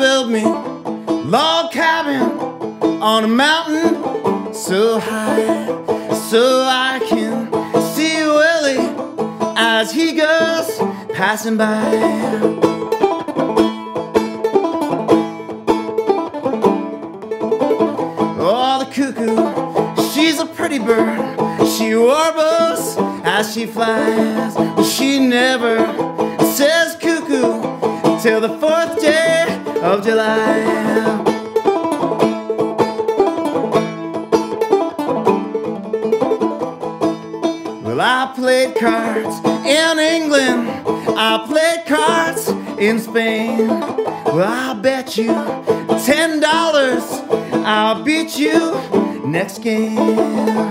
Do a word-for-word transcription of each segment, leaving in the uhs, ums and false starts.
build me log cabin on a mountain so high, so I can see Willie as he goes passing by. Oh, the cuckoo, she's a pretty bird. She warbles as she flies, but she never says cuckoo till the fourth day of July. Well, I played cards in England, I played cards in Spain. Well, I'll bet you ten dollars I'll beat you next game.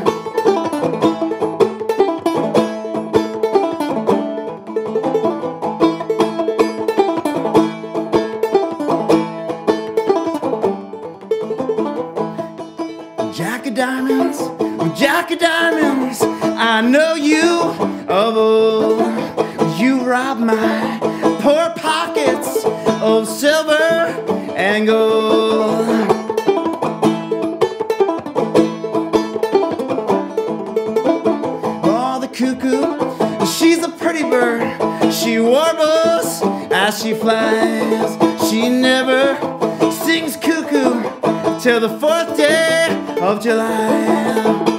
Jack of diamonds, Jack of diamonds, I know you of old. You robbed my poor pockets of silver and gold. Oh, the cuckoo, she's a pretty bird. She warbles as she flies. She never sings cuckoo till the fourth day of July.